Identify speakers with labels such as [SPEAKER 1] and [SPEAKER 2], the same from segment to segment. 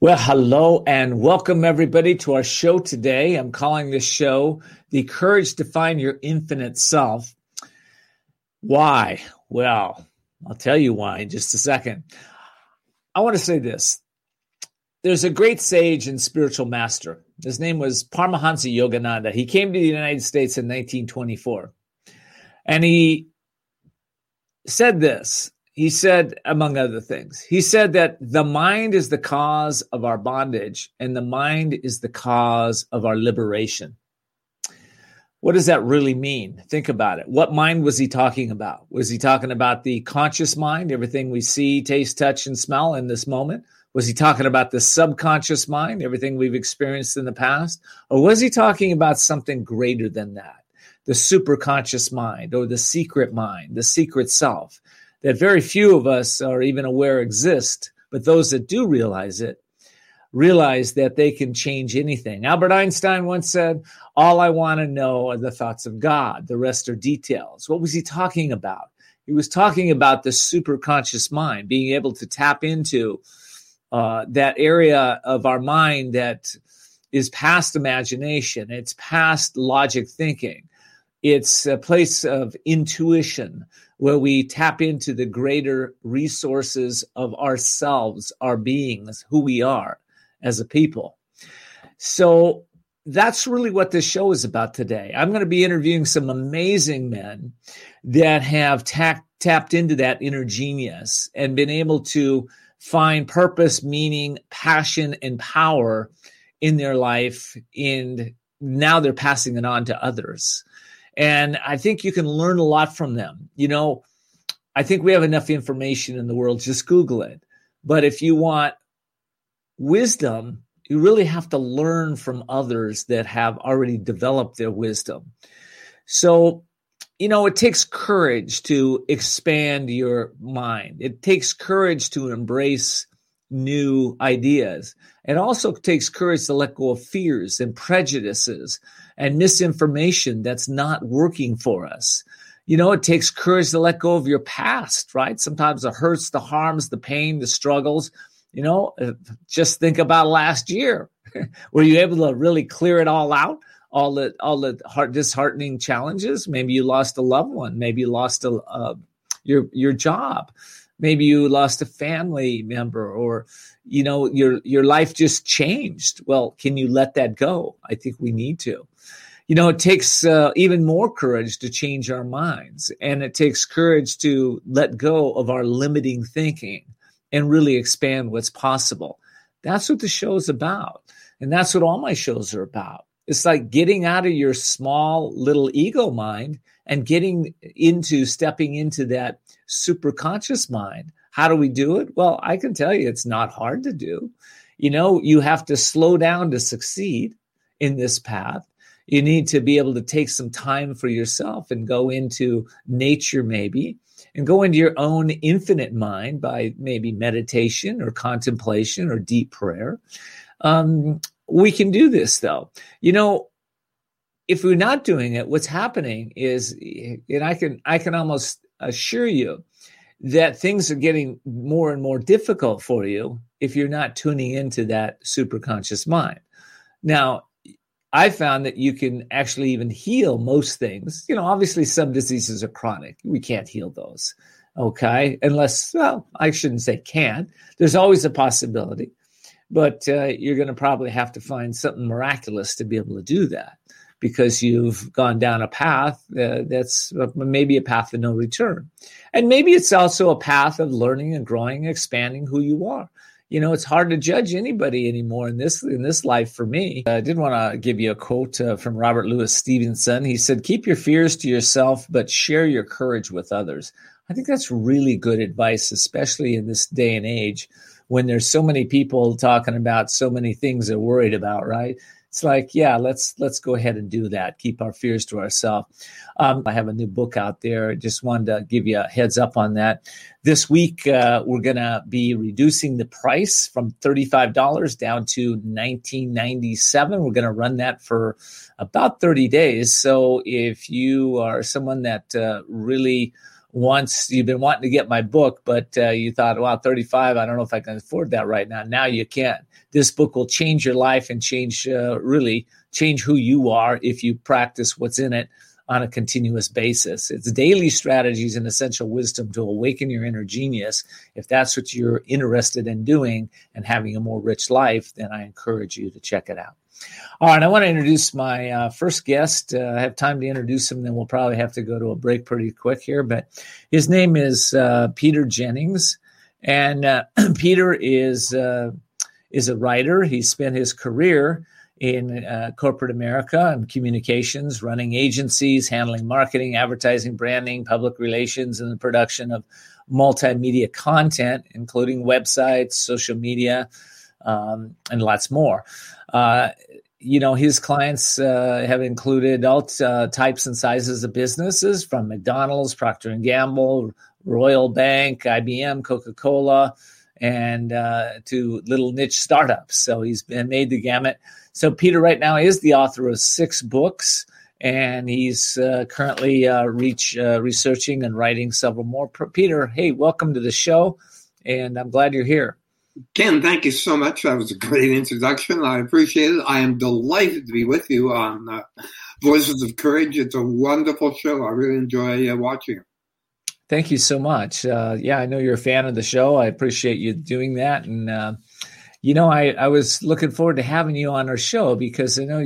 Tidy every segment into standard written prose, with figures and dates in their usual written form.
[SPEAKER 1] Well, hello and welcome everybody to our show today. I'm calling this show The Courage to Find Your Infinite Self. Why? Well, I'll tell you why in just a second. I want to say this. There's a great sage and spiritual master. His name was Paramahansa Yogananda. He came to the United States in 1924. And he said this. He said, among other things, he said that the mind is the cause of our bondage and the mind is the cause of our liberation. What does that really mean? Think about it. What mind was he talking about? Was he talking about the conscious mind, everything we see, taste, touch, and smell in this moment? Was he talking about the subconscious mind, everything we've experienced in the past? Or was he talking about something greater than that? The superconscious mind or the secret mind, the secret self, that very few of us are even aware exist, but those that do realize it, realize that they can change anything. Albert Einstein once said, all I want to know are the thoughts of God. The rest are details. What was he talking about? He was talking about the superconscious mind, being able to tap into that area of our mind that is past imagination. It's past logic thinking. It's a place of intuition where we tap into the greater resources of ourselves, our beings, who we are as a people. So that's really what this show is about today. I'm going to be interviewing some amazing men that have tapped into that inner genius and been able to find purpose, meaning, passion, and power in their life. And now they're passing it on to others. And I think you can learn a lot from them. You know, I think we have enough information in the world. Just Google it. But if you want wisdom, you really have to learn from others that have already developed their wisdom. So, you know, it takes courage to expand your mind. It takes courage to embrace new ideas. It also takes courage to let go of fears and prejudices and misinformation that's not working for us. You know, it takes courage to let go of your past, right? Sometimes the hurts, the harms, the pain, the struggles. You know, just think about last year. Were you able to really clear it all out? All the disheartening challenges? Maybe you lost a loved one. Maybe you lost your job. Maybe you lost a family member, or, you know, your life just changed. Well, can you let that go? I think we need to. You know, it takes even more courage to change our minds, and it takes courage to let go of our limiting thinking and really expand what's possible. That's what the show is about, and that's what all my shows are about. It's like getting out of your small little ego mind and stepping into that superconscious mind. How do we do it? Well, I can tell you it's not hard to do. You know, you have to slow down to succeed in this path. You need to be able to take some time for yourself and go into nature maybe, and go into your own infinite mind by maybe meditation or contemplation or deep prayer. We can do this though. You know, if we're not doing it, what's happening is, and I can almost assure you that things are getting more and more difficult for you if you're not tuning into that superconscious mind. Now, I found that you can actually even heal most things. You know, obviously some diseases are chronic. We can't heal those, okay? Unless, well, I shouldn't say can't. There's always a possibility. But you're going to probably have to find something miraculous to be able to do that, because you've gone down a path that's maybe a path of no return. And maybe it's also a path of learning and growing and expanding who you are. You know, it's hard to judge anybody anymore in this life for me. I did want to give you a quote from Robert Louis Stevenson. He said, "Keep your fears to yourself, but share your courage with others." I think that's really good advice, especially in this day and age when there's so many people talking about so many things they're worried about, right? It's like, yeah, let's go ahead and do that. Keep our fears to ourselves. I have a new book out there. Just wanted to give you a heads up on that. This week, we're going to be reducing the price from $35 down to $19.97. We're going to run that for about 30 days. So if you are someone that really once you've been wanting to get my book, but you thought, wow, 35, I don't know if I can afford that right now. Now you can. This book will change your life and really change who you are if you practice what's in it on a continuous basis. It's daily strategies and essential wisdom to awaken your inner genius. If that's what you're interested in doing and having a more rich life, then I encourage you to check it out. All right, I want to introduce my first guest. I have time to introduce him, then we'll probably have to go to a break pretty quick here. But his name is Peter Jennings, and Peter is a writer. He spent his career in corporate America and communications, running agencies, handling marketing, advertising, branding, public relations, and the production of multimedia content, including websites, social media, and lots more. His clients have included all types and sizes of businesses, from McDonald's, Procter & Gamble, Royal Bank, IBM, Coca-Cola, and to little niche startups. So he's been made the gamut. So Peter right now is the author of 6 books, and he's currently researching and writing several more. Peter, hey, welcome to the show, and I'm glad you're here.
[SPEAKER 2] Ken, thank you so much. That was a great introduction. I appreciate it. I am delighted to be with you on Voices of Courage. It's a wonderful show. I really enjoy watching it.
[SPEAKER 1] Thank you so much. I know you're a fan of the show. I appreciate you doing that. And, I was looking forward to having you on our show because I know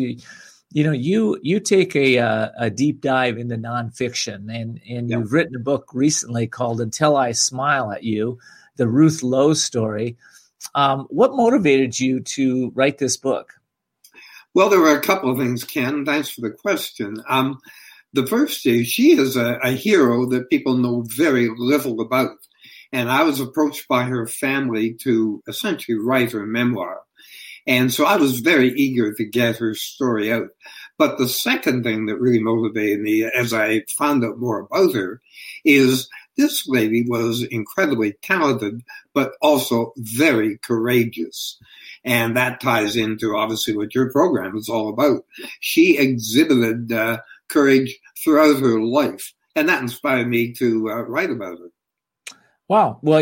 [SPEAKER 1] you take a deep dive into nonfiction, and you've written a book recently called Until I Smile at You, the Ruth Lowe story. What motivated you to write this book?
[SPEAKER 2] Well, there were a couple of things, Ken. Thanks for the question. The first is she is a hero that people know very little about. And I was approached by her family to essentially write her memoir. And so I was very eager to get her story out. But the second thing that really motivated me as I found out more about her is this lady was incredibly talented, but also very courageous. And that ties into obviously what your program is all about. She exhibited courage throughout her life, and that inspired me to write about her.
[SPEAKER 1] Wow. Well,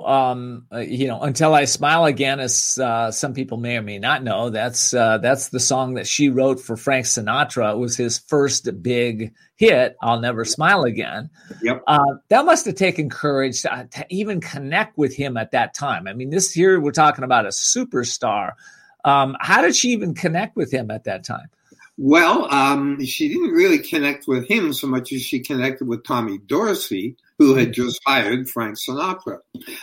[SPEAKER 1] Until I Smile Again, as some people may or may not know, that's the song that she wrote for Frank Sinatra. It was his first big hit, I'll Never Smile Again.
[SPEAKER 2] Yep.
[SPEAKER 1] That must have taken courage to even connect with him at that time. I mean, here we're talking about a superstar. How did she even connect with him at that time?
[SPEAKER 2] Well, she didn't really connect with him so much as she connected with Tommy Dorsey, who had just hired Frank Sinatra.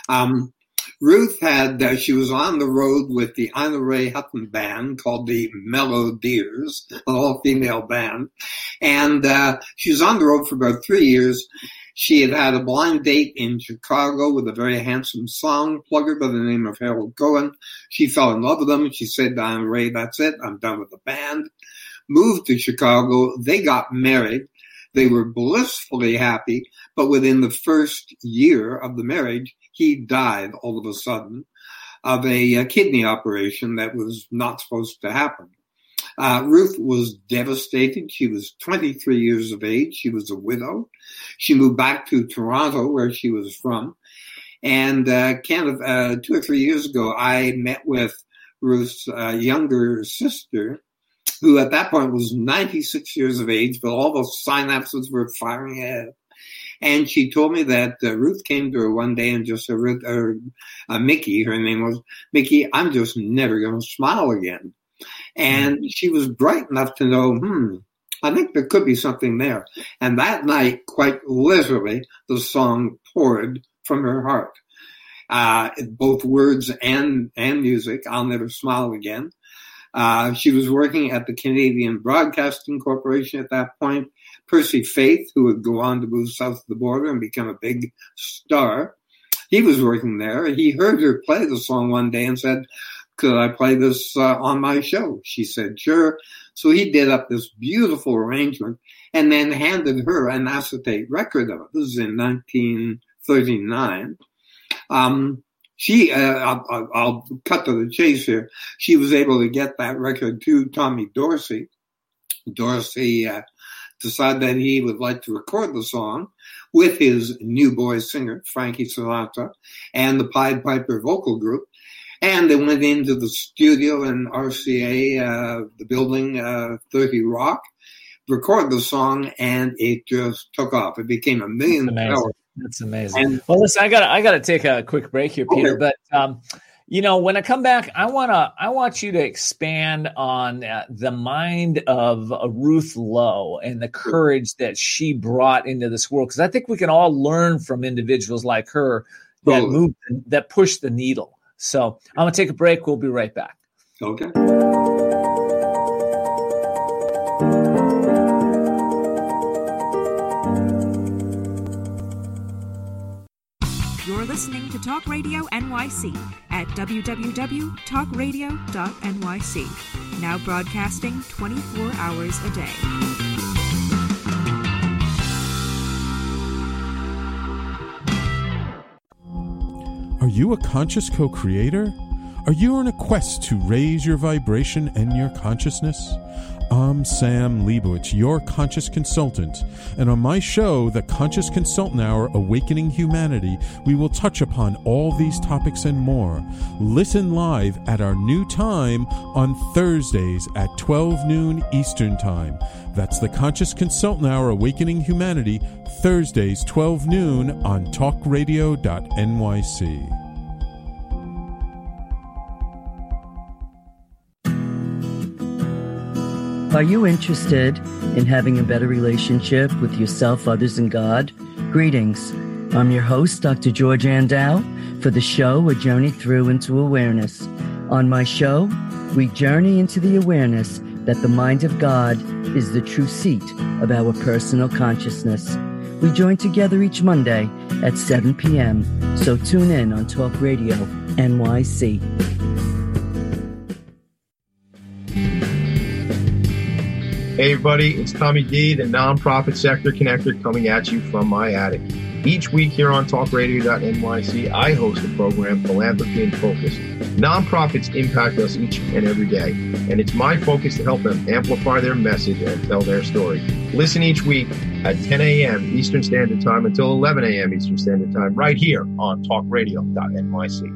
[SPEAKER 2] Ruth she was on the road with the Ina Ray Hutton band called the Melodiers, an all-female band. And she was on the road for about 3 years. She had a blind date in Chicago with a very handsome song plugger by the name of Harold Cohen. She fell in love with him. She said to Ina Ray, "That's it, I'm done with the band." Moved to Chicago. They got married. They were blissfully happy, but within the first year of the marriage, he died all of a sudden of a kidney operation that was not supposed to happen. Ruth was devastated. She was 23 years of age. She was a widow. She moved back to Toronto, where she was from. And 2 or 3 years ago, I met with Ruth's younger sister, who at that point was 96 years of age, but all the synapses were firing ahead. And she told me that Ruth came to her one day and just said, Mickey, her name was, "Mickey, I'm just never going to smile again." And she was bright enough to know, I think there could be something there. And that night, quite literally, the song poured from her heart. Both words and music, "I'll Never Smile Again." She was working at the Canadian Broadcasting Corporation at that point. Percy Faith, who would go on to move south of the border and become a big star, he was working there. He heard her play the song one day and said, "Could I play this on my show?" She said, "Sure." So he did up this beautiful arrangement and then handed her an acetate record of it. This is in 1939. I'll cut to the chase here. She was able to get that record to Tommy Dorsey. Dorsey decided that he would like to record the song with his new boy singer, Frankie Sinatra, and the Pied Piper vocal group. And they went into the studio in RCA, the building, 30 Rock, record the song, and it just took off. It became $1 million.
[SPEAKER 1] That's amazing. Well, listen, I got to take a quick break here, Peter, but when I come back, I want you to expand on the mind of Ruth Lowe and the courage that she brought into this world, because I think we can all learn from individuals like her that push the needle. So I'm going to take a break. We'll be right back.
[SPEAKER 2] Okay.
[SPEAKER 3] You're listening to Talk Radio NYC at www.talkradio.nyc. Now broadcasting 24 hours a day.
[SPEAKER 4] Are you a conscious co-creator? Are you on a quest to raise your vibration and your consciousness? I'm Sam Leibowitz, your conscious consultant, and on my show, The Conscious Consultant Hour, Awakening Humanity, we will touch upon all these topics and more. Listen live at our new time on Thursdays at 12 noon Eastern Time. That's The Conscious Consultant Hour, Awakening Humanity, Thursdays 12 noon on talkradio.nyc.
[SPEAKER 5] Are you interested in having a better relationship with yourself, others, and God? Greetings. I'm your host, Dr. George Andow, for the show A Journey Through into Awareness. On my show, we journey into the awareness that the mind of God is the true seat of our personal consciousness. We join together each Monday at 7 p.m., so tune in on Talk Radio NYC.
[SPEAKER 6] Hey everybody, it's Tommy D, the Nonprofit Sector Connector, coming at you from my attic. Each week here on talkradio.nyc, I host the program Philanthropy in Focus. Nonprofits impact us each and every day, and it's my focus to help them amplify their message and tell their story. Listen each week at 10 a.m. Eastern Standard Time until 11 a.m. Eastern Standard Time, right here on talkradio.nyc.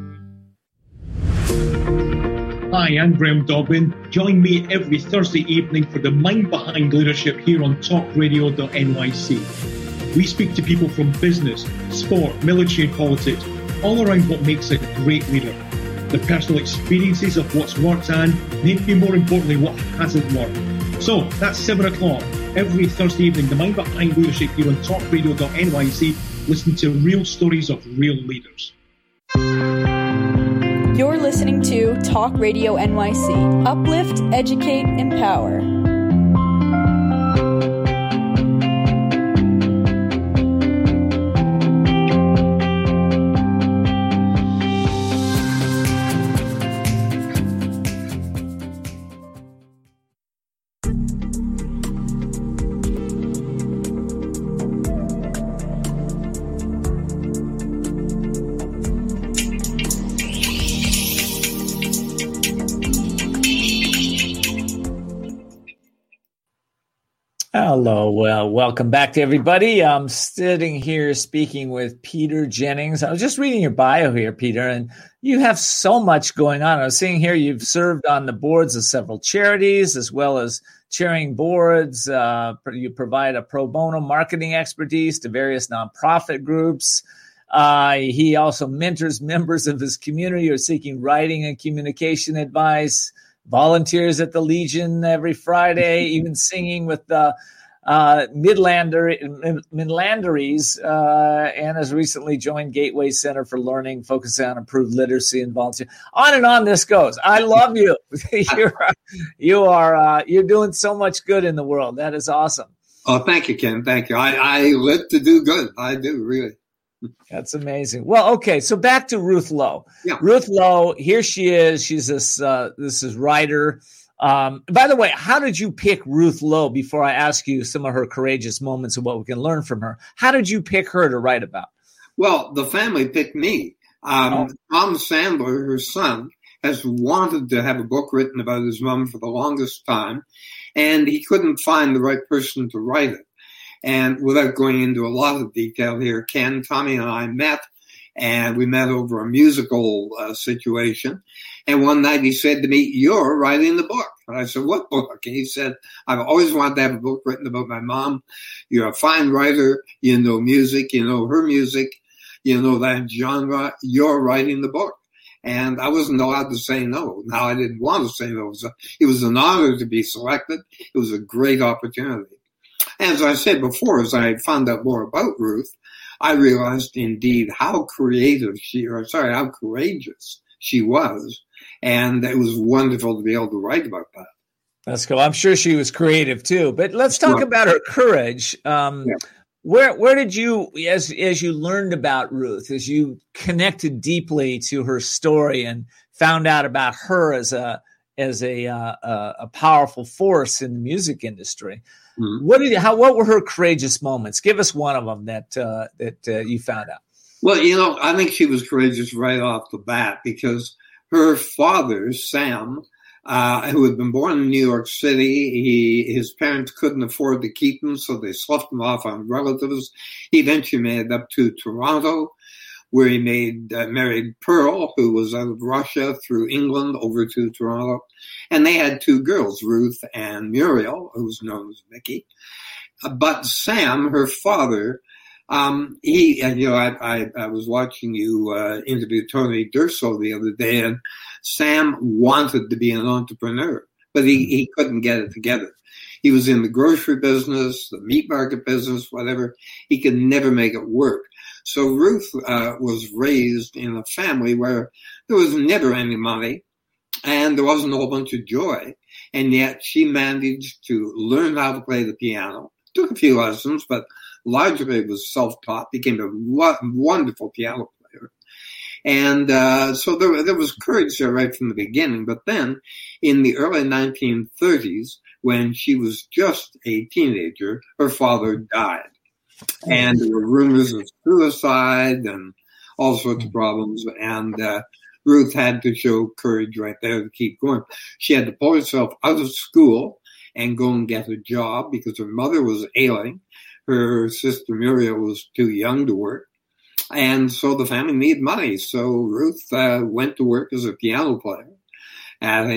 [SPEAKER 7] Hi, I'm Graham Dobbin. Join me every Thursday evening for the Mind Behind Leadership here on talkradio.nyc. We speak to people from business, sport, military and politics, all around what makes a great leader. The personal experiences of what's worked and, maybe more importantly, what hasn't worked. So, that's 7 o'clock every Thursday evening, the Mind Behind Leadership here on talkradio.nyc. Listen to real stories of real leaders.
[SPEAKER 8] You're listening to Talk Radio NYC. Uplift, educate, empower.
[SPEAKER 1] Hello. Well, welcome back to everybody. I'm sitting here speaking with Peter Jennings. I was just reading your bio here, Peter, and you have so much going on. I was seeing here you've served on the boards of several charities as well as chairing boards. You provide a pro bono marketing expertise to various nonprofit groups. He also mentors members of his community who are seeking writing and communication advice. Volunteers at the Legion every Friday, even singing with the Midlanderies, and has recently joined Gateway Center for Learning, focusing on improved literacy and volunteer. On and on this goes. I love you. You're doing so much good in the world. That is awesome.
[SPEAKER 2] Oh, thank you, Ken. Thank you. I live to do good. I do, really.
[SPEAKER 1] That's amazing. Well, okay, so back to Ruth Lowe.
[SPEAKER 2] Yeah.
[SPEAKER 1] Ruth Lowe, here she is. She's this writer. By the way, how did you pick Ruth Lowe? Before I ask you some of her courageous moments and what we can learn from her, how did you pick her to write about?
[SPEAKER 2] Well, the family picked me. Tom Sandler, her son, has wanted to have a book written about his mom for the longest time, and he couldn't find the right person to write it. And without going into a lot of detail here, Ken, Tommy, and I met, and we met over a musical situation. And one night he said to me, "You're writing the book." And I said, "What book?" And he said, "I've always wanted to have a book written about my mom. You're a fine writer. You know music. You know her music. You know that genre. You're writing the book." And I wasn't allowed to say no. Now, I didn't want to say no. It was an honor to be selected. It was a great opportunity. As I said before, as I found out more about Ruth, I realized indeed how courageous she was. And it was wonderful to be able to write about that.
[SPEAKER 1] That's cool. I'm sure she was creative too. But let's talk about her courage. Where did you, as you learned about Ruth, as you connected deeply to her story and found out about her as a powerful force in the music industry, what were her courageous moments? Give us one of them that you found out.
[SPEAKER 2] Well, I think she was courageous right off the bat because her father, Sam, who had been born in New York City, his parents couldn't afford to keep him, so they sloughed him off on relatives. He eventually made it up to Toronto, where he married Pearl, who was out of Russia, through England over to Toronto. And they had two girls, Ruth and Muriel, who was known as Mickey. But Sam, her father, I was watching you interview Tony Durso the other day, and Sam wanted to be an entrepreneur, but he couldn't get it together. He was in the grocery business, the meat market business, whatever. He could never make it work. So Ruth was raised in a family where there was never any money and there wasn't a whole bunch of joy. And yet she managed to learn how to play the piano, took a few lessons, but largely was self-taught, became a wonderful piano player. And so there was courage there right from the beginning. But then in the early 1930s, when she was just a teenager, her father died. And there were rumors of suicide and all sorts of problems. And Ruth had to show courage right there to keep going. She had to pull herself out of school and go and get a job because her mother was ailing. Her sister Muriel was too young to work. And so the family needed money. So Ruth went to work as a piano player at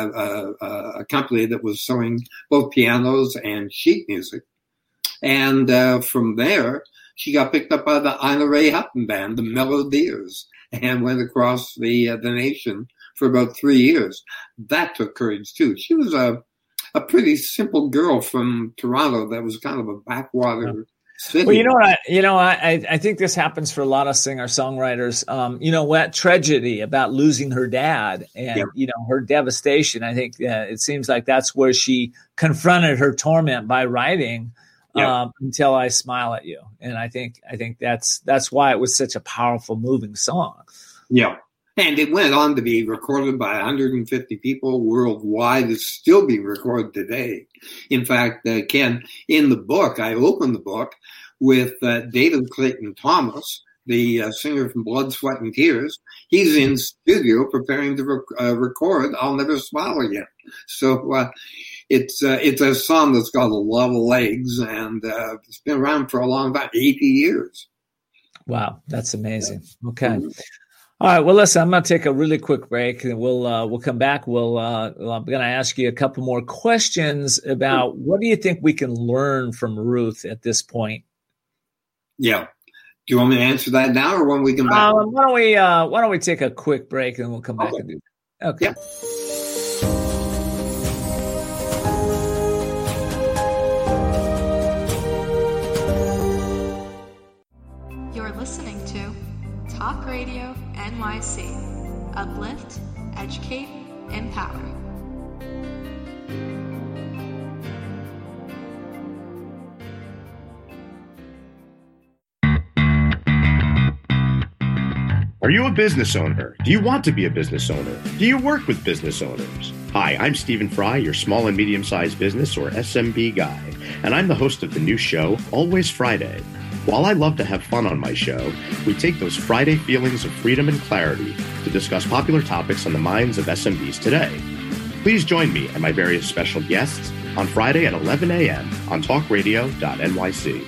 [SPEAKER 2] a company that was selling both pianos and sheet music. And from there, she got picked up by the Ina Ray Hutton band, the Melodiers, and went across the nation for about 3 years. That took courage, too. She was a pretty simple girl from Toronto that was kind of a backwater city.
[SPEAKER 1] Well, I think this happens for a lot of singer-songwriters. What tragedy about losing her dad and, her devastation. I think it seems like that's where she confronted her torment by writing Until I Smile at You. And I think that's why it was such a powerful, moving song.
[SPEAKER 2] Yeah. And it went on to be recorded by 150 people worldwide. It's still being recorded today. In fact, Ken, in the book, I opened the book with David Clayton Thomas, the singer from Blood, Sweat, and Tears. He's in studio preparing to record I'll Never Smile Again. So it's a song that's got a lot of legs, and it's been around for a long time, 80 years.
[SPEAKER 1] Wow, that's amazing. Okay. All right. Well, listen, I'm going to take a really quick break, and we'll come back. I'm going to ask you a couple more questions about what do you think we can learn from Ruth at this point?
[SPEAKER 2] Yeah. Do you want me to answer that now, or when we come back?
[SPEAKER 1] Why don't we take a quick break and we'll come back and do that? Okay.
[SPEAKER 2] Yeah.
[SPEAKER 8] You're listening to Talk Radio NYC. Uplift, educate, empower.
[SPEAKER 9] Are you a business owner? Do you want to be a business owner? Do you work with business owners? Hi, I'm Stephen Fry, your small and medium-sized business or SMB guy, and I'm the host of the new show, Always Friday. While I love to have fun on my show, we take those Friday feelings of freedom and clarity to discuss popular topics on the minds of SMBs today. Please join me and my various special guests on Friday at 11 a.m. on talkradio.nyc.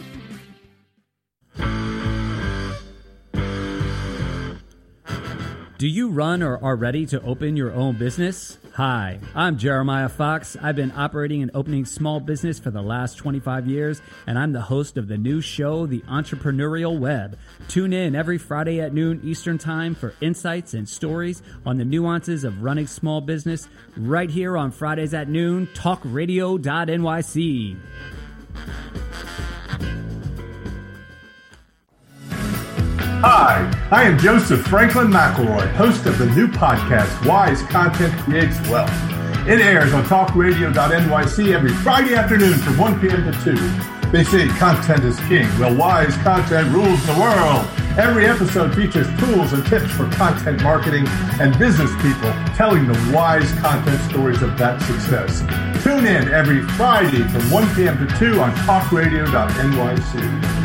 [SPEAKER 10] Do you run or are ready to open your own business? Hi, I'm Jeremiah Fox. I've been operating and opening small business for the last 25 years, and I'm the host of the new show, The Entrepreneurial Web. Tune in every Friday at noon Eastern Time for insights and stories on the nuances of running small business right here on Fridays at noon, talkradio.nyc.
[SPEAKER 11] Hi, I am Joseph Franklin McElroy, host of the new podcast, Wise Content Creates Wealth. It airs on talkradio.nyc every Friday afternoon from 1 p.m. to 2. They say content is king. Well, wise content rules the world. Every episode features tools and tips for content marketing and business people telling the wise content stories of that success. Tune in every Friday from 1 p.m. to 2 on talkradio.nyc.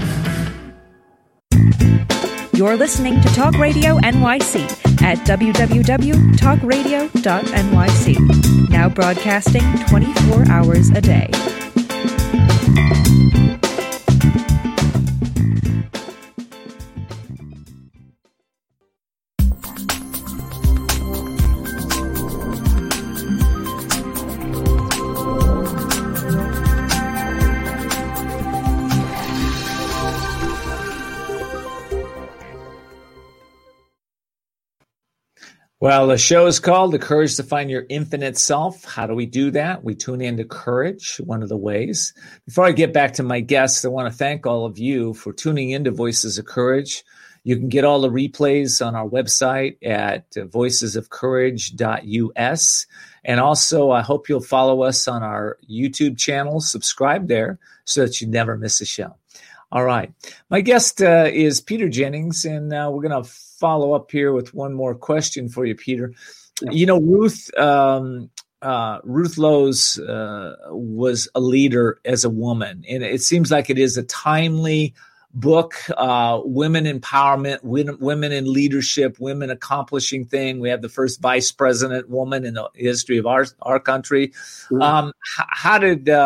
[SPEAKER 3] You're listening to Talk Radio NYC at www.talkradio.nyc. Now broadcasting 24 hours a day.
[SPEAKER 1] Well, the show is called The Courage to Find Your Infinite Self. How do we do that? We tune into courage, one of the ways. Before I get back to my guests, I want to thank all of you for tuning into Voices of Courage. You can get all the replays on our website at voicesofcourage.us. And also, I hope you'll follow us on our YouTube channel. Subscribe there so that you never miss a show. All right. My guest is Peter Jennings, and we're going to follow up here with one more question for you, Peter. You know, Ruth Lowes was a leader as a woman, and it seems like it is a timely book. Women empowerment, women in leadership, women accomplishing things. We have the first vice president woman in the history of our country. How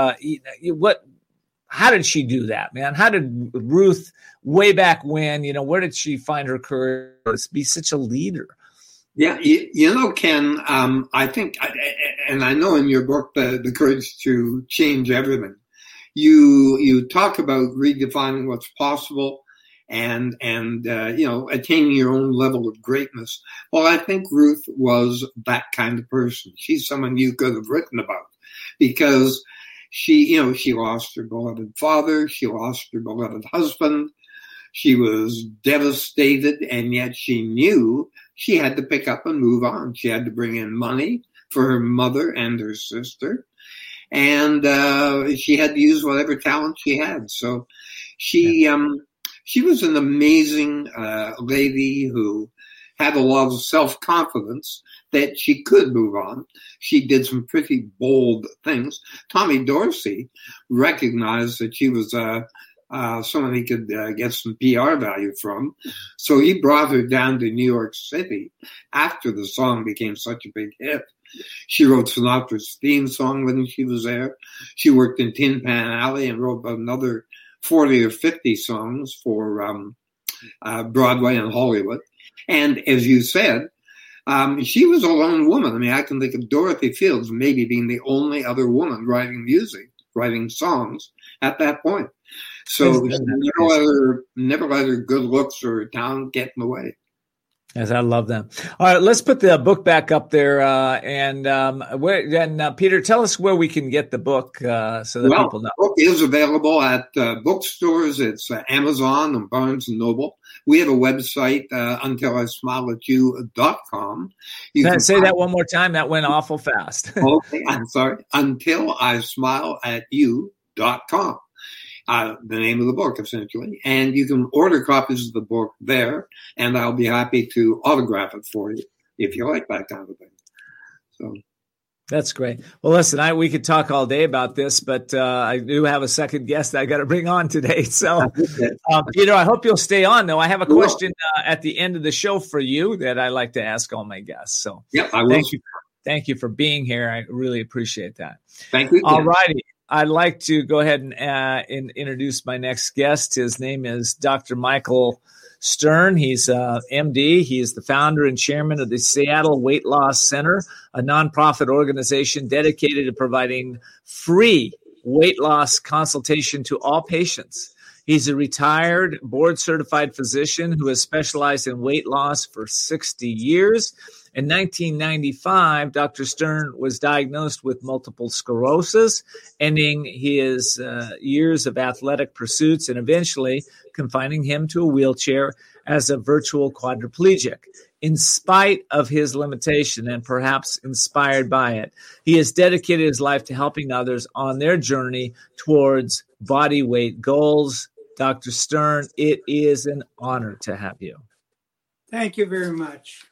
[SPEAKER 1] did she do that, man? How did Ruth, way back when, where did she find her courage to be such a leader?
[SPEAKER 2] Yeah, Ken, I think, and I know in your book, The Courage to Change Everything, you talk about redefining what's possible and attaining your own level of greatness. Well, I think Ruth was that kind of person. She's someone you could have written about because she lost her beloved father. She lost her beloved husband. She was devastated, and yet she knew she had to pick up and move on. She had to bring in money for her mother and her sister, and she had to use whatever talent she had. So she was an amazing lady who had a lot of self-confidence that she could move on. She did some pretty bold things. Tommy Dorsey recognized that she was someone he could get some PR value from. So he brought her down to New York City after the song became such a big hit. She wrote Sinatra's theme song when she was there. She worked in Tin Pan Alley and wrote another 40 or 50 songs for Broadway and Hollywood. And as you said, she was a lone woman. I mean, I can think of Dorothy Fields maybe being the only other woman writing music, writing songs at that point. So never let her good looks or talent get in the way.
[SPEAKER 1] Yes, I love them. All right, let's put the book back up there. Peter, tell us where we can get the book so that people know.
[SPEAKER 2] The book is available at bookstores. It's Amazon and Barnes & Noble. We have a website, untilismileatyou.com.
[SPEAKER 1] Say that one more time. That went awful fast.
[SPEAKER 2] Okay, I'm sorry. Untilismileatyou.com. The name of the book, essentially. And you can order copies of the book there, and I'll be happy to autograph it for you if you like that kind of thing. So,
[SPEAKER 1] That's great. Well, listen, we could talk all day about this, but I do have a second guest I got to bring on today. So, I hope you'll stay on, though. I have a question at the end of the show for you that I like to ask all my guests. So,
[SPEAKER 2] I will.
[SPEAKER 1] Thank you for being here. I really appreciate that.
[SPEAKER 2] Thank you.
[SPEAKER 1] All righty. I'd like to go ahead and introduce my next guest. His name is Dr. Michael Stern. He's MD. He is the founder and chairman of the Seattle Weight Loss Center, a nonprofit organization dedicated to providing free weight loss consultation to all patients. He's a retired board-certified physician who has specialized in weight loss for 60 years. In 1995, Dr. Stern was diagnosed with multiple sclerosis, ending his years of athletic pursuits and eventually confining him to a wheelchair as a virtual quadriplegic. In spite of his limitation and perhaps inspired by it, he has dedicated his life to helping others on their journey towards body weight goals. Dr. Stern, it is an honor to have you.
[SPEAKER 12] Thank you very much.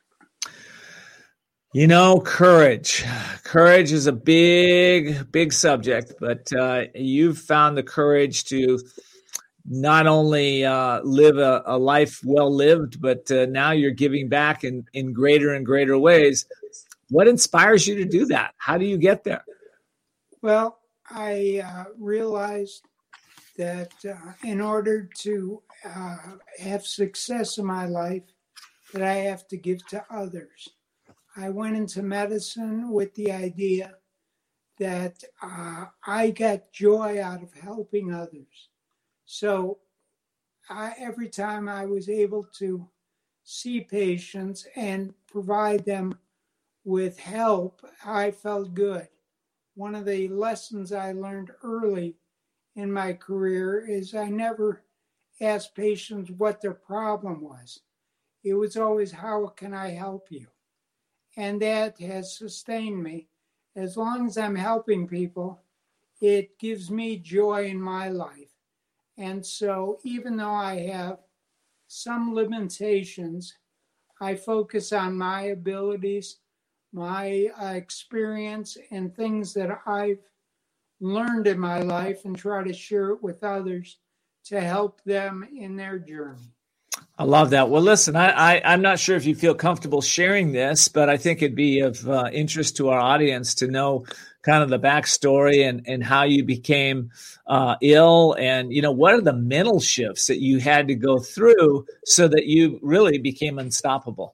[SPEAKER 1] Courage. Courage is a big subject, but you've found the courage to not only live a life well lived, but now you're giving back in greater and greater ways. What inspires you to do that? How do you get there?
[SPEAKER 12] Well, I realized that in order to have success in my life, that I have to give to others. I went into medicine with the idea that I got joy out of helping others. So every time I was able to see patients and provide them with help, I felt good. One of the lessons I learned early in my career is I never asked patients what their problem was. It was always, how can I help you? And that has sustained me. As long as I'm helping people, it gives me joy in my life. And so even though I have some limitations, I focus on my abilities, my experience, and things that I've learned in my life and try to share it with others to help them in their journey.
[SPEAKER 1] I love that. Well, listen, I'm not sure if you feel comfortable sharing this, but I think it'd be of interest to our audience to know kind of the backstory and how you became ill and, what are the mental shifts that you had to go through so that you really became unstoppable?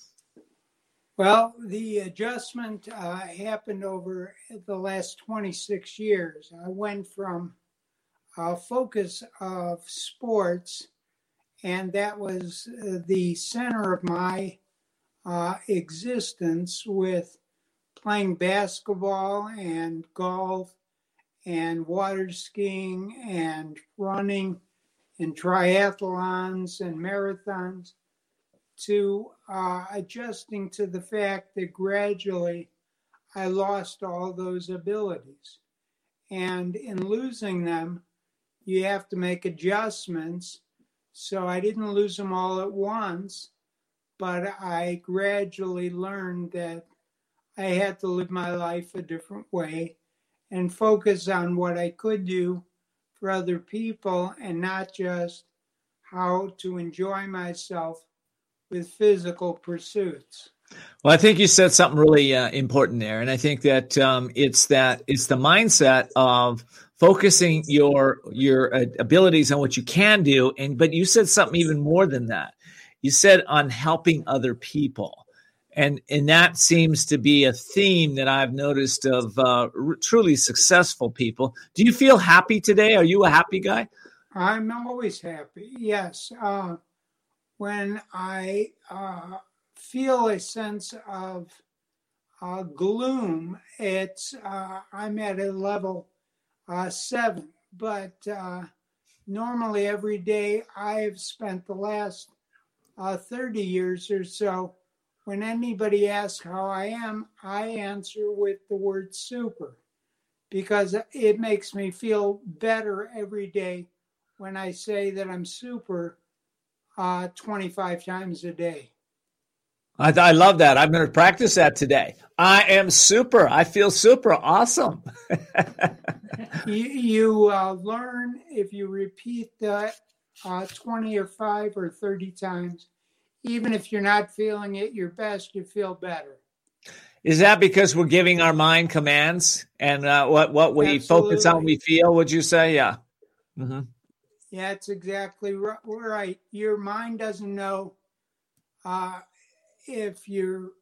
[SPEAKER 12] Well, the adjustment happened over the last 26 years. I went from a focus of sports, and that was the center of my existence, with playing basketball and golf and water skiing and running and triathlons and marathons, to adjusting to the fact that gradually I lost all those abilities. And in losing them, you have to make adjustments. So I didn't lose them all at once, but I gradually learned that I had to live my life a different way and focus on what I could do for other people and not just how to enjoy myself with physical pursuits.
[SPEAKER 1] Well, I think you said something really important there. And I think that it's the mindset of focusing your abilities on what you can do. But you said something even more than that. You said on helping other people. And that seems to be a theme that I've noticed of truly successful people. Do you feel happy today? Are you a happy guy?
[SPEAKER 12] I'm always happy, yes. When I feel a sense of gloom, I'm at a level 7. But normally every day I've spent the last 30 years or so, when anybody asks how I am, I answer with the word super, because it makes me feel better every day when I say that I'm super 25 times a day.
[SPEAKER 1] I love that. I'm going to practice that today. I am super. I feel super awesome.
[SPEAKER 12] You learn if you repeat that 20 or 5 or 30 times. Even if you're not feeling at your best, you feel better.
[SPEAKER 1] Is that because we're giving our mind commands and what we focus on, we feel, would you say? Yeah. Mm-hmm.
[SPEAKER 12] Yeah, it's exactly right. Your mind doesn't know if you're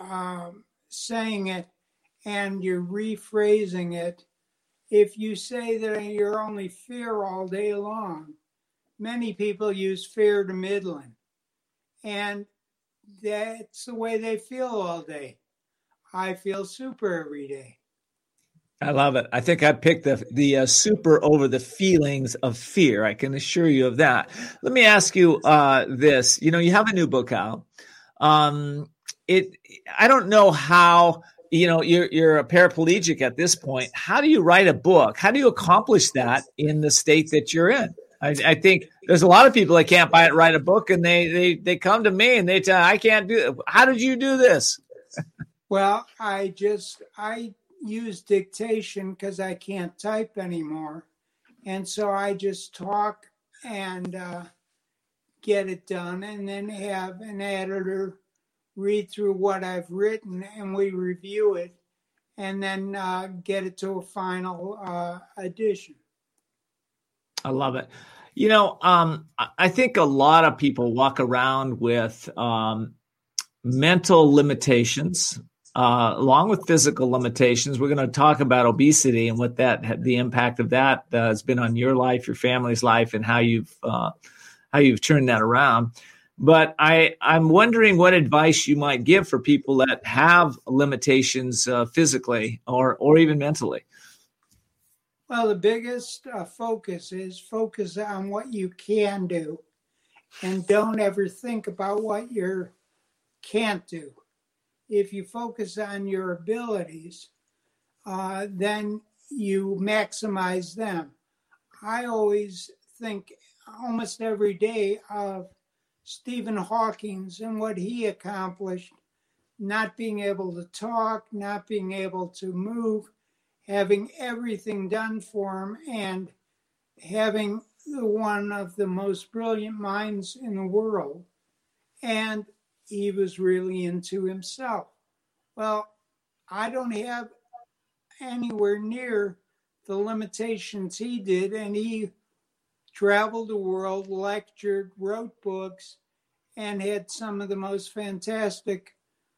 [SPEAKER 12] saying it and you're rephrasing it. If you say that you're only fear all day long, many people use fear to middling. And that's the way they feel all day. I feel super every day.
[SPEAKER 1] I love it. I think I picked the super over the feelings of fear. I can assure you of that. Let me ask you this. You have a new book out. I don't know how, you're a paraplegic at this point. How do you write a book? How do you accomplish that in the state that you're in? I think there's a lot of people that can't write a book, and they come to me and they tell, I can't do it. How did you do this?
[SPEAKER 12] Well, I use dictation because I can't type anymore. And so I just talk and get it done, and then have an editor read through what I've written, and we review it, and then get it to a final edition.
[SPEAKER 1] I love it. I think a lot of people walk around with mental limitations, along with physical limitations. We're going to talk about obesity and what the impact of that has been on your life, your family's life, and how you've turned that around. But I'm wondering what advice you might give for people that have limitations physically or even mentally.
[SPEAKER 12] Well, the biggest focus on what you can do, and don't ever think about what you can't do. If you focus on your abilities, then you maximize them. I always think almost every day of Stephen Hawking and what he accomplished, not being able to talk, not being able to move, having everything done for him, and having one of the most brilliant minds in the world. And he was really into himself. Well, I don't have anywhere near the limitations he did, and he traveled the world, lectured, wrote books, and had some of the most fantastic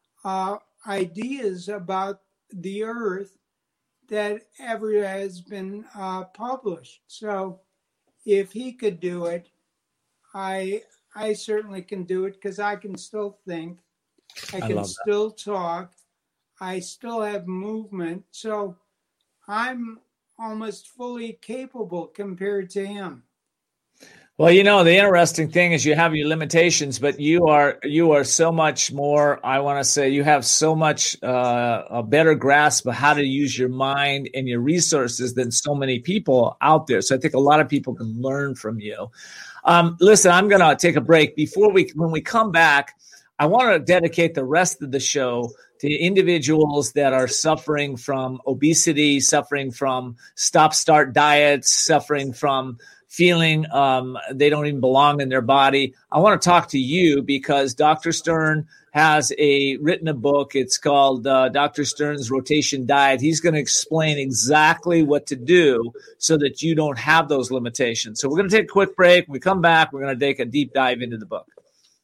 [SPEAKER 12] ideas about the earth that ever has been published. So if he could do it, I certainly can do it, because I can still think, I can still talk, I still have movement. So I'm almost fully capable compared to him.
[SPEAKER 1] Well, the interesting thing is you have your limitations, but you are so much more, I want to say, you have so much a better grasp of how to use your mind and your resources than so many people out there. So I think a lot of people can learn from you. Listen, I'm going to take a break. When we come back, I want to dedicate the rest of the show to individuals that are suffering from obesity, suffering from stop-start diets, suffering from feeling they don't even belong in their body. I want to talk to you because Dr. Stern has written a book. It's called Dr. Stern's Rotation Diet. He's going to explain exactly what to do so that you don't have those limitations. So we're going to take a quick break. When we come back, we're going to take a deep dive into the book.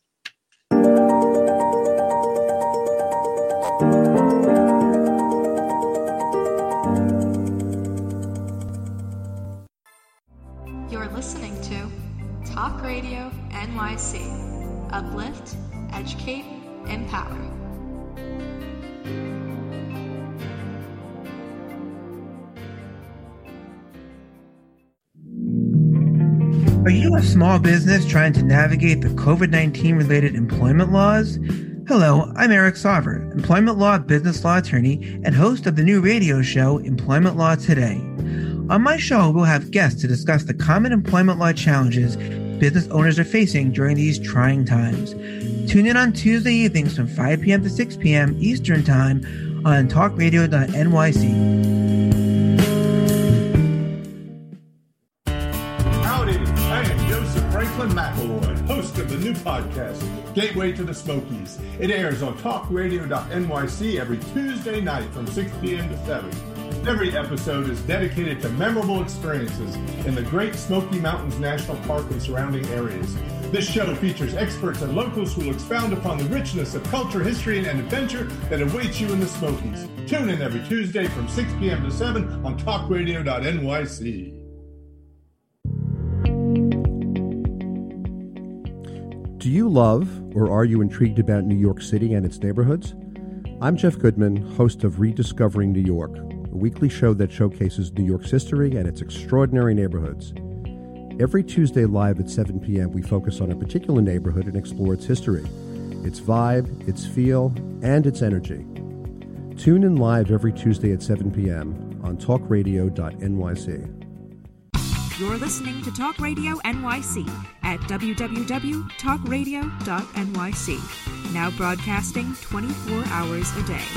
[SPEAKER 13] You're listening to Talk Radio NYC. Uplift, educate, empower.
[SPEAKER 14] Are you a small business trying to navigate the COVID-19 related employment laws? Hello, I'm Eric Sauver, employment law, business law attorney, and host of the new radio show, Employment Law Today. On my show, we'll have guests to discuss the common employment law challenges business owners are facing during these trying times. Tune in on Tuesday evenings from 5 p.m. to 6 p.m. Eastern Time on talkradio.nyc.
[SPEAKER 11] Franklin McElroy, host of the new podcast, Gateway to the Smokies. It airs on talkradio.nyc every Tuesday night from 6 p.m. to 7. Every episode is dedicated to memorable experiences in the Great Smoky Mountains National Park and surrounding areas. This show features experts and locals who will expound upon the richness of culture, history, and adventure that awaits you in the Smokies. Tune in every Tuesday from 6 p.m. to 7 on talkradio.nyc.
[SPEAKER 15] Do you love or are you intrigued about New York City and its neighborhoods? I'm Jeff Goodman, host of Rediscovering New York, a weekly show that showcases New York's history and its extraordinary neighborhoods. Every Tuesday live at 7 p.m., we focus on a particular neighborhood and explore its history, its vibe, its feel, and its energy. Tune in live every Tuesday at 7 p.m. on talkradio.nyc.
[SPEAKER 3] You're listening to Talk Radio NYC at www.talkradio.nyc. Now broadcasting 24 hours a day.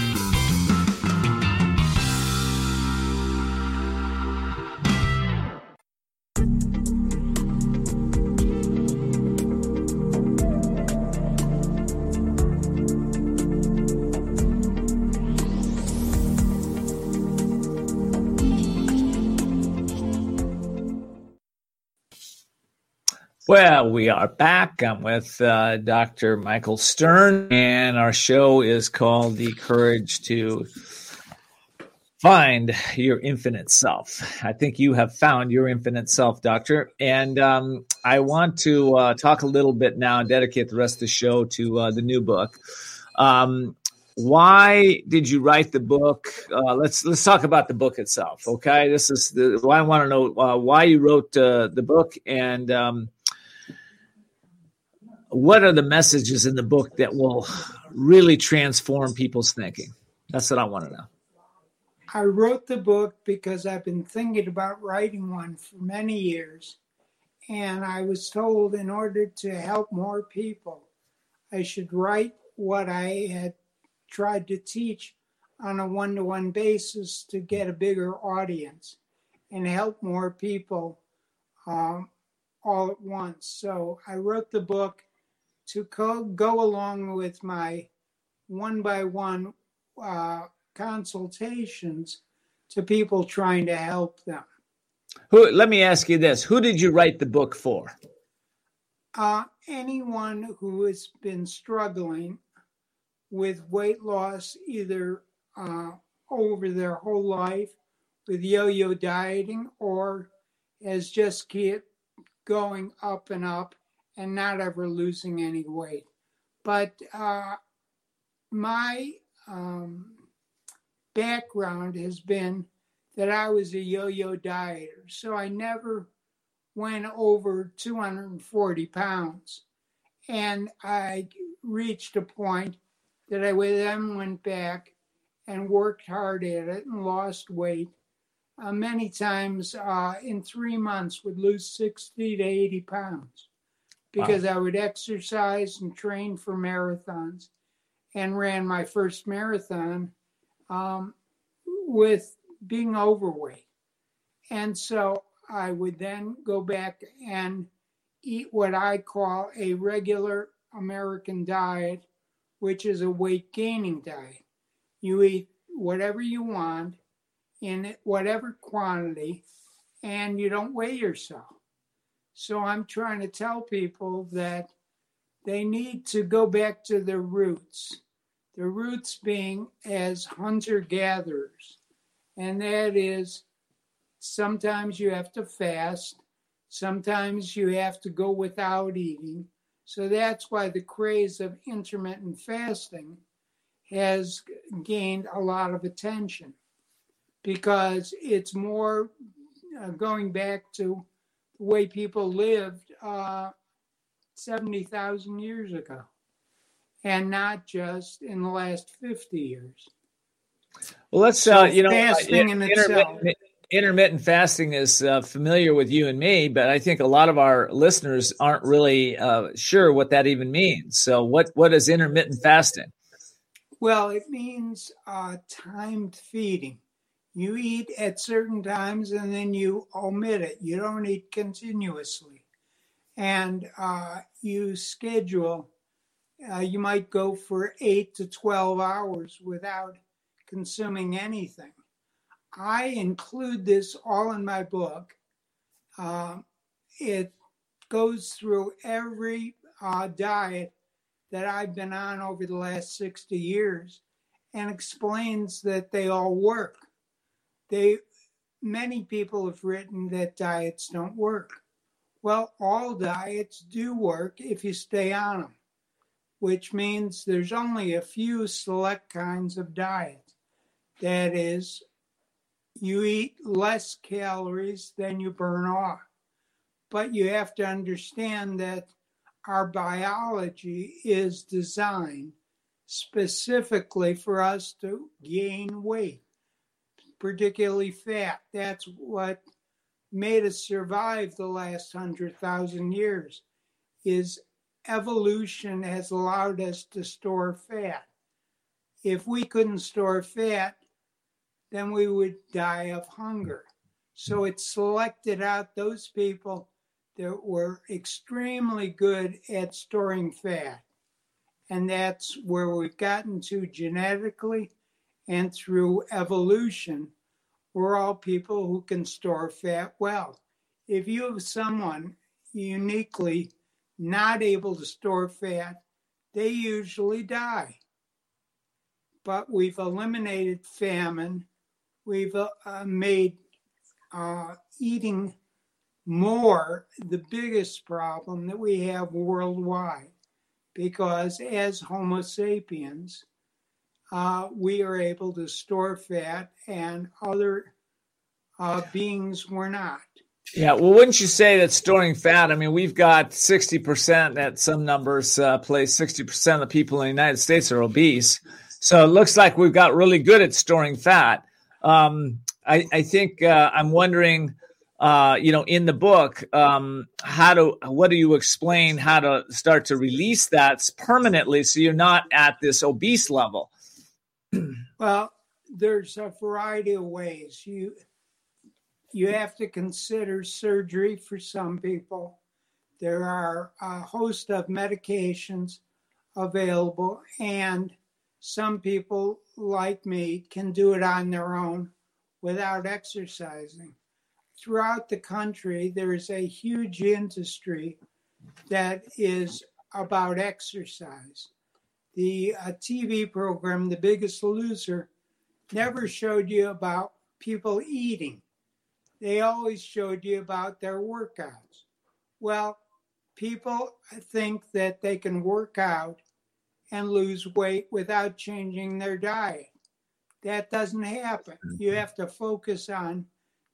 [SPEAKER 1] Well, we are back. I'm with Dr. Michael Stern, and our show is called The Courage to Find Your Infinite Self. I think you have found your infinite self, Doctor. And I want to talk a little bit now and dedicate the rest of the show to the new book. Why did you write the book? Let's talk about the book itself, okay? This is I want to know why you wrote the book, and what are the messages in the book that will really transform people's thinking? That's what I want to know.
[SPEAKER 12] I wrote the book because I've been thinking about writing one for many years. And I was told in order to help more people, I should write what I had tried to teach on a one-to-one basis to get a bigger audience and help more people all at once. So I wrote the book to go along with my one-by-one consultations to people trying to help them.
[SPEAKER 1] Let me ask you this. Who did you write the book for?
[SPEAKER 12] Anyone who has been struggling with weight loss, either over their whole life with yo-yo dieting, or has just kept going up and up and not ever losing any weight. But my background has been that I was a yo-yo dieter. So I never went over 240 pounds. And I reached a point that I then went back and worked hard at it and lost weight. Many times in 3 months would lose 60 to 80 pounds. Because I would exercise and train for marathons, and ran my first marathon with being overweight. And so I would then go back and eat what I call a regular American diet, which is a weight gaining diet. You eat whatever you want in whatever quantity, and you don't weigh yourself. So I'm trying to tell people that they need to go back to their roots. The roots being as hunter-gatherers. And that is, sometimes you have to fast. Sometimes you have to go without eating. So that's why the craze of intermittent fasting has gained a lot of attention. Because it's more going back to the way people lived 70,000 years ago, and not just in the last 50 years.
[SPEAKER 1] Well, let's
[SPEAKER 12] fasting in itself.
[SPEAKER 1] intermittent fasting is familiar with you and me, but I think a lot of our listeners aren't really sure what that even means. So what is intermittent fasting?
[SPEAKER 12] Well, it means timed feeding. You eat at certain times and then you omit it. You don't eat continuously. And you schedule. You might go for 8 to 12 hours without consuming anything. I include this all in my book. It goes through every diet that I've been on over the last 60 years and explains that they all work. Many people have written that diets don't work. Well, all diets do work if you stay on them, which means there's only a few select kinds of diets. That is, you eat less calories than you burn off. But you have to understand that our biology is designed specifically for us to gain weight, particularly fat. That's what made us survive the last 100,000 years, is evolution has allowed us to store fat. If we couldn't store fat, then we would die of hunger. So it selected out those people that were extremely good at storing fat. And that's where we've gotten to genetically and through evolution. We're all people who can store fat well. If you have someone uniquely not able to store fat, they usually die. But we've eliminated famine. We've made eating more the biggest problem that we have worldwide, because as Homo sapiens, we are able to store fat and other beings were not.
[SPEAKER 1] Yeah, well, wouldn't you say that storing fat, I mean, we've got 60%, at some numbers place 60% of the people in the United States are obese. So it looks like we've got really good at storing fat. I think I'm wondering, in the book, what do you explain how to start to release that permanently so you're not at this obese level?
[SPEAKER 12] Well, there's a variety of ways. You have to consider surgery for some people. There are a host of medications available, and some people, like me, can do it on their own without exercising. Throughout the country, there is a huge industry that is about exercise. The TV program, The Biggest Loser, never showed you about people eating. They always showed you about their workouts. Well, people think that they can work out and lose weight without changing their diet. That doesn't happen. You have to focus on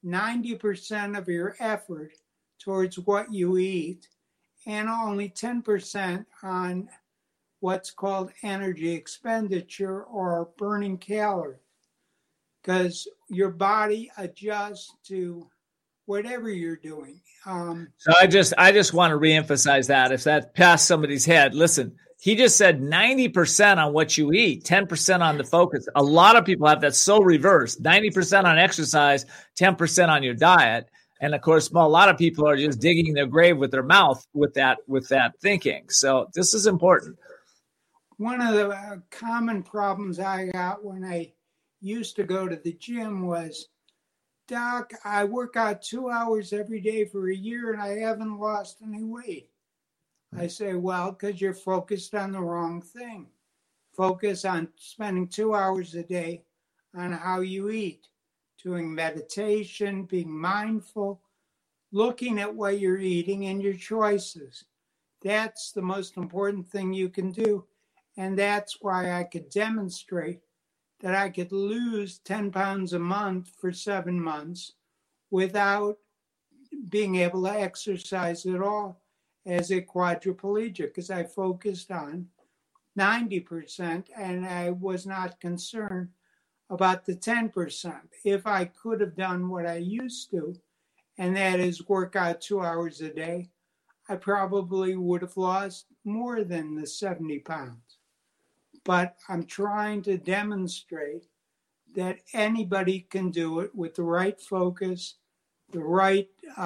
[SPEAKER 12] 90% of your effort towards what you eat and only 10% on what's called energy expenditure or burning calories, because your body adjusts to whatever you're doing.
[SPEAKER 1] So I just want to reemphasize that if that passed somebody's head, listen, he just said 90% on what you eat, 10% on the focus. A lot of people have that so reversed, 90% on exercise, 10% on your diet. And of course, a lot of people are just digging their grave with their mouth with that thinking. So this is important.
[SPEAKER 12] One of the common problems I got when I used to go to the gym was, Doc, I work out 2 hours every day for a year and I haven't lost any weight. I say, well, because you're focused on the wrong thing. Focus on spending 2 hours a day on how you eat, doing meditation, being mindful, looking at what you're eating and your choices. That's the most important thing you can do. And that's why I could demonstrate that I could lose 10 pounds a month for 7 months without being able to exercise at all as a quadriplegic, because I focused on 90% and I was not concerned about the 10%. If I could have done what I used to, and that is work out 2 hours a day, I probably would have lost more than the 70 pounds. But I'm trying to demonstrate that anybody can do it with the right focus, the right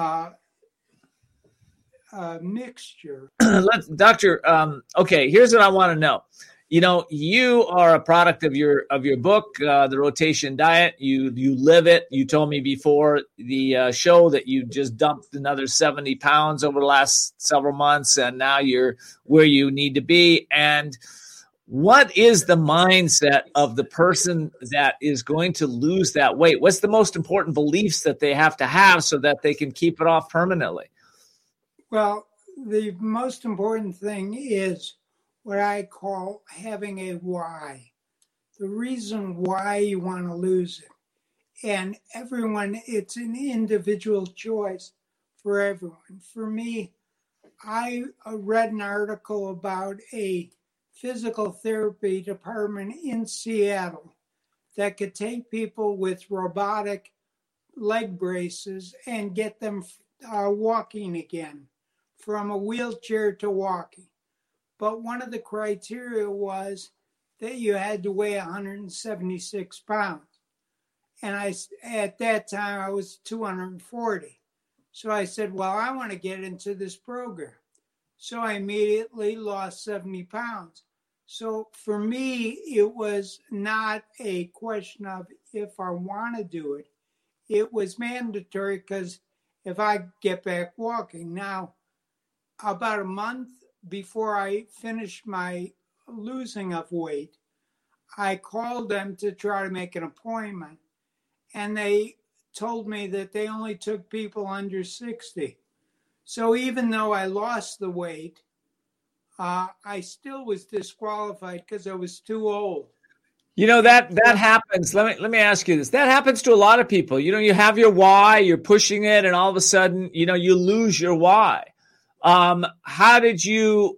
[SPEAKER 12] mixture.
[SPEAKER 1] Doctor, okay, here's what I want to know. You know, you are a product of your book, The Rotation Diet. You live it. You told me before the show that you just dumped another 70 pounds over the last several months, and now you're where you need to be. And what is the mindset of the person that is going to lose that weight? What's the most important beliefs that they have to have so that they can keep it off permanently?
[SPEAKER 12] Well, the most important thing is what I call having a why, the reason why you want to lose it. And everyone, it's an individual choice for everyone. For me, I read an article about a physical therapy department in Seattle that could take people with robotic leg braces and get them walking again, from a wheelchair to walking. But one of the criteria was that you had to weigh 176 pounds. And at that time, I was 240. So I said, well, I want to get into this program. So I immediately lost 70 pounds. So for me, it was not a question of if I want to do it. It was mandatory because if I get back walking. Now, about a month before I finished my losing of weight, I called them to try to make an appointment. And they told me that they only took people under 60. So even though I lost the weight, I still was disqualified because I was too old.
[SPEAKER 1] You know, that happens. Let me ask you this. That happens to a lot of people. You know, you have your why, you're pushing it, and all of a sudden, you know, you lose your why. How did you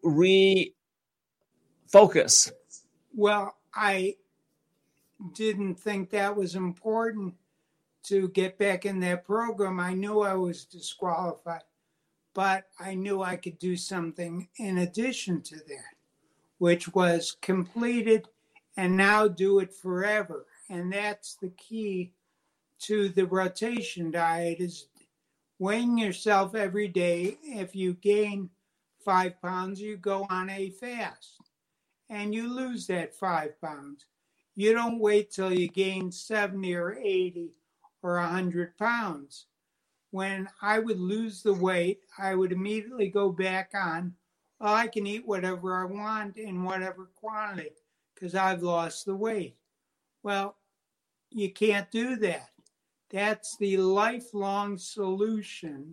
[SPEAKER 1] refocus?
[SPEAKER 12] Well, I didn't think that was important to get back in that program. I knew I was disqualified, but I knew I could do something in addition to that, which was complete it and now do it forever. And that's the key to the rotation diet, is weighing yourself every day. If you gain 5 pounds, you go on a fast and you lose that 5 pounds. You don't wait till you gain 70 or 80 or 100 pounds. When I would lose the weight, I would immediately go back on, well, I can eat whatever I want in whatever quantity because I've lost the weight. Well, you can't do that. That's the lifelong solution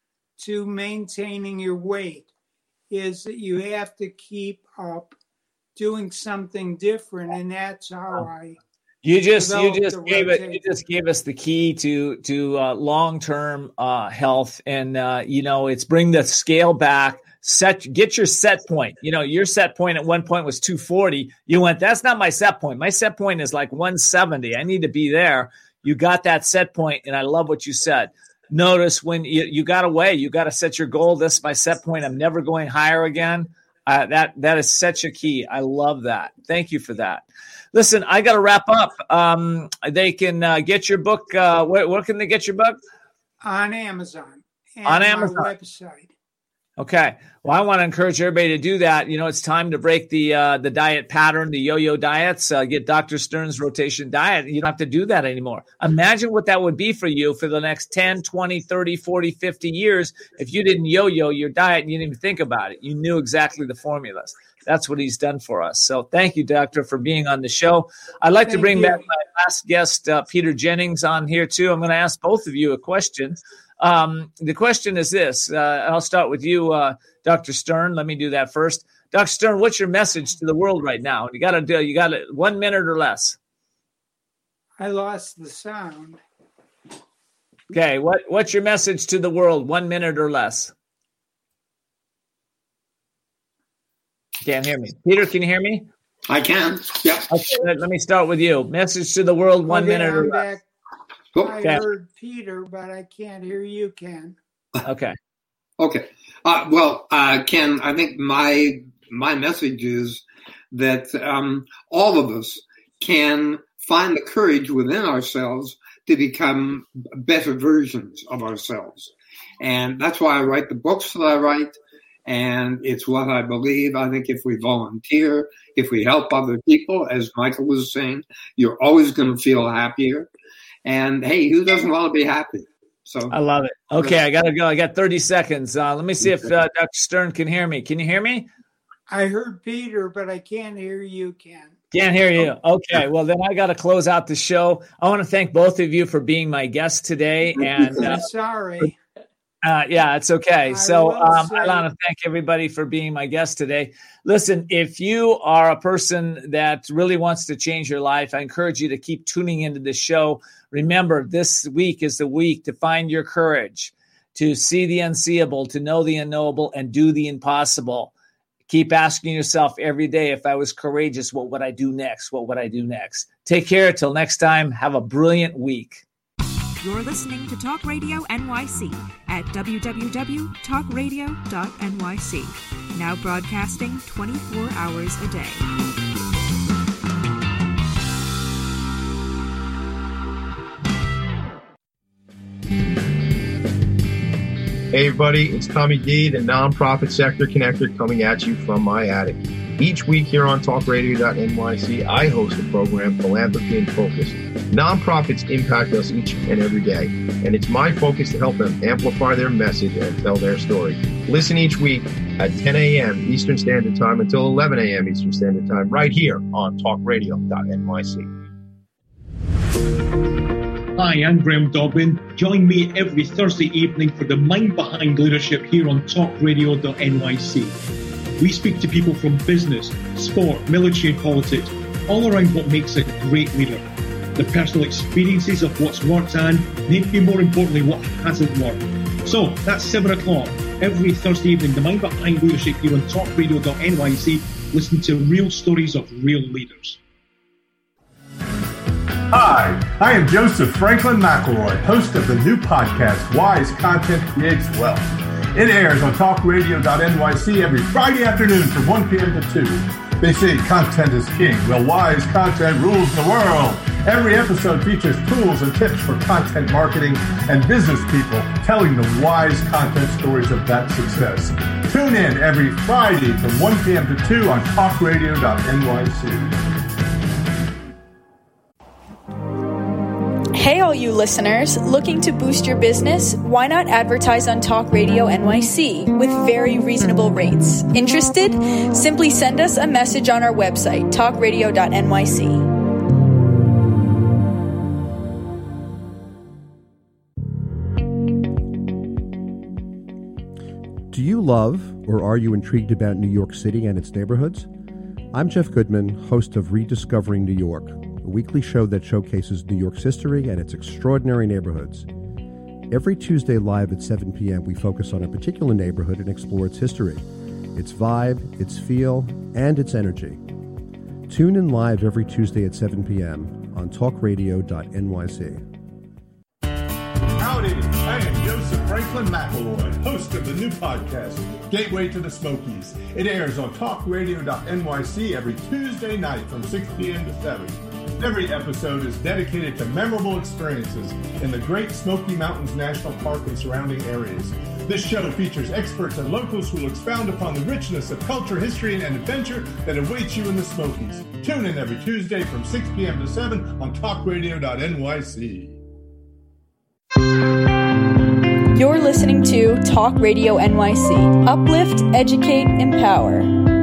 [SPEAKER 12] to maintaining your weight, is that you have to keep up doing something different. And that's how I
[SPEAKER 1] You just gave us the key to long-term health, and it's bring the scale back. Get your set point. You know, your set point at one point was 240. You went, that's not my set point. My set point is like 170. I need to be there. You got that set point, and I love what you said. Notice when you got to weigh, you got to set your goal. This is my set point. I'm never going higher again. That is such a key. I love that. Thank you for that. Listen, I got to wrap up. They can get your book. Where can they get your book?
[SPEAKER 12] On Amazon. And
[SPEAKER 1] on Amazon.
[SPEAKER 12] My website.
[SPEAKER 1] Okay. Well, I want to encourage everybody to do that. You know, it's time to break the diet pattern, the yo-yo diets. Get Dr. Stern's Rotation Diet. You don't have to do that anymore. Imagine what that would be for you for the next 10, 20, 30, 40, 50 years if you didn't yo-yo your diet and you didn't even think about it. You knew exactly the formulas. That's what he's done for us. So thank you, Doctor, for being on the show. I'd like to bring back my last guest, Peter Jennings, on here, too. I'm going to ask both of you a question. The question is this. I'll start with you, Dr. Stern. Let me do that first. Dr. Stern, what's your message to the world right now? You got 1 minute or less.
[SPEAKER 12] I lost the sound.
[SPEAKER 1] Okay. What's your message to the world? 1 minute or less. Can't hear me. Peter, can you hear me?
[SPEAKER 2] I can. Yeah.
[SPEAKER 1] Okay, let me start with you. Message to the world, 1 minute or
[SPEAKER 12] I'm
[SPEAKER 1] less.
[SPEAKER 12] back. I heard Peter, but I can't hear you, Ken.
[SPEAKER 1] Okay.
[SPEAKER 2] Okay. Ken, I think my message is that all of us can find the courage within ourselves to become better versions of ourselves. And that's why I write the books that I write. And it's what I believe. I think if we volunteer, if we help other people, as Michael was saying, you're always going to feel happier. And hey, who doesn't want to be happy? So
[SPEAKER 1] I love it. Okay, I got to go. I got 30 seconds. Let me see if Dr. Stern can hear me. Can you hear me?
[SPEAKER 12] I heard Peter, but I can't hear you, Ken.
[SPEAKER 1] Can't hear you. Okay, well, then I got to close out the show. I want to thank both of you for being my guests today. And
[SPEAKER 12] I'm sorry.
[SPEAKER 1] Yeah, it's okay. So I want to thank everybody for being my guest today. Listen, if you are a person that really wants to change your life, I encourage you to keep tuning into the show. Remember, this week is the week to find your courage, to see the unseeable, to know the unknowable, and do the impossible. Keep asking yourself every day, if I was courageous, what would I do next? What would I do next? Take care. Till next time, have a brilliant week.
[SPEAKER 3] You're listening to Talk Radio NYC at www.talkradio.nyc. Now broadcasting 24 hours a day.
[SPEAKER 6] Hey everybody, it's Tommy D, the Nonprofit Sector Connector, coming at you from my attic. Each week here on talkradio.nyc, I host the program Philanthropy in Focus. Nonprofits impact us each and every day, and it's my focus to help them amplify their message and tell their story. Listen each week at 10 a.m. Eastern Standard Time until 11 a.m. Eastern Standard Time, right here on talkradio.nyc.
[SPEAKER 7] Hi, I'm Graham Dobbin. Join me every Thursday evening for the Mind Behind Leadership here on talkradio.nyc. We speak to people from business, sport, military and politics, all around what makes a great leader. The personal experiences of what's worked and, maybe more importantly, what hasn't worked. So, that's 7 o'clock every Thursday evening, the Mind Behind Leadership here on talkradio.nyc. Listen to real stories of real leaders.
[SPEAKER 11] Hi, I am Joseph Franklin McElroy, host of the new podcast, Wise Content Creates Wealth. It airs on talkradio.nyc every Friday afternoon from 1 p.m. to 2. They say content is king. Well, wise content rules the world. Every episode features tools and tips for content marketing and business people telling the wise content stories of that success. Tune in every Friday from 1 p.m. to 2 on talkradio.nyc.
[SPEAKER 8] Hey, all you listeners, looking to boost your business? Why not advertise on Talk Radio NYC with very reasonable rates? Interested? Simply send us a message on our website, talkradio.nyc.
[SPEAKER 15] Do you love or are you intrigued about New York City and its neighborhoods? I'm Jeff Goodman, host of Rediscovering New York, a weekly show that showcases New York's history and its extraordinary neighborhoods. Every Tuesday live at 7 p.m., we focus on a particular neighborhood and explore its history, its vibe, its feel, and its energy. Tune in live every Tuesday at 7 p.m. on talkradio.nyc.
[SPEAKER 11] Howdy, I am Joseph Franklin McElroy, host of the new podcast, Gateway to the Smokies. It airs on talkradio.nyc every Tuesday night from 6 p.m. to 7. Every episode is dedicated to memorable experiences in the Great Smoky Mountains National Park and surrounding areas. This show features experts and locals who will expound upon the richness of culture, history, and adventure that awaits you in the Smokies. Tune in every Tuesday from 6 p.m. to 7 on talkradio.nyc.
[SPEAKER 8] You're listening to Talk Radio NYC. Uplift, educate, empower.